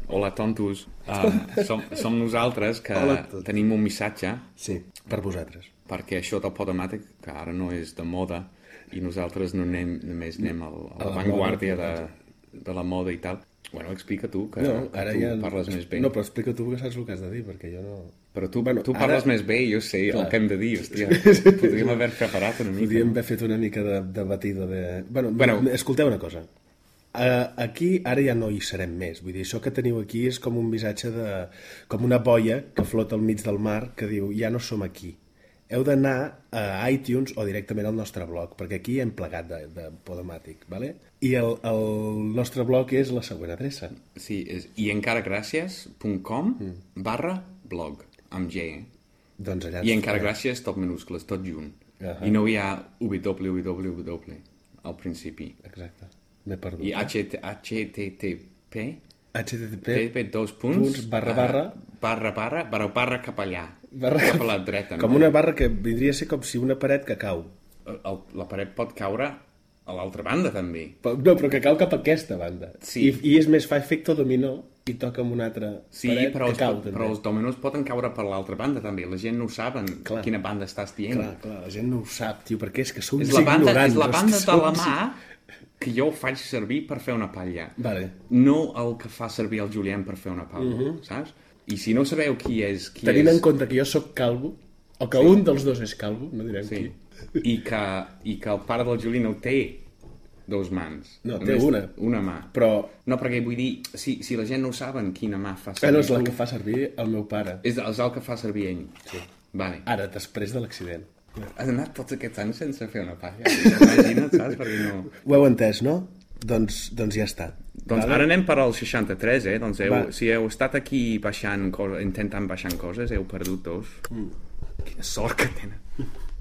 Hola, tontos. Som nosaltres que tenim un missatge. Sí, per vosaltres. Perquè això del Podomatic, que ara no és de moda, i nosaltres només anem a la vanguardia de la moda i tal. Bueno, explica tu, que tu parles més bé. No, però explica tu que saps el que has de dir, perquè jo no... Però tu parles més bé i jo sé el que hem de dir, hòstia. Podríem haver preparat una mica. Podríem haver fet una mica de batida de... Bueno, escolteu una cosa. Aquí ara ja no hi serem més. Vull dir, això que teniu aquí és com un missatge de... com una boia que flota al mig del mar que diu, ja no som aquí. Heu d'anar a iTunes o directament al nostre blog, perquè aquí hem plegat de Podomatic, ¿vale? I el nostre blog és la següent adreça. Sí, és iencargràcies.com/blog, amb G. Doncs allà I encara gràcies, tot minúscules, tot junt. I no hi ha www al principi. Exacte, m'he perdut. I http // barra cap allà, cap a la dreta, no? Com una barra que vindria a ser com si una paret que cau. La paret pot caure a l'altra banda també. No, però que cau cap a aquesta banda. Sí. I és més, fa efecte dominó i toca amb una altra paret que cau també. Però els dominós poden caure per l'altra banda també. La gent no ho saben quina banda estàs dient. Clar, la gent no ho sap, tio, perquè és que som és ignorants. És la banda de la mà que jo faig servir per fer una palla. Vale. No el que fa servir el Julián per fer una palla, saps? I si no sabeu qui és... Tenint en compte que jo sóc calvo, o que un dels dos és calvo, no direm qui. I que el pare del Juli no té dos mans. No, té una mà. Però... No, perquè vull dir, si la gent no saben quina mà fa servir... No, és la que fa servir el meu pare. És el que fa servir ell. Sí. Vale. Ara, després de l'accident. Has anat tots aquests anys sense fer una palla. Imagina't, saps? Perquè no... Ho heu entès, no? Doncs ja està. Doncs ara anem per al 63, Doncs si heu estat aquí intentant baixant coses, heu perdut dos. Quina sort que tenen.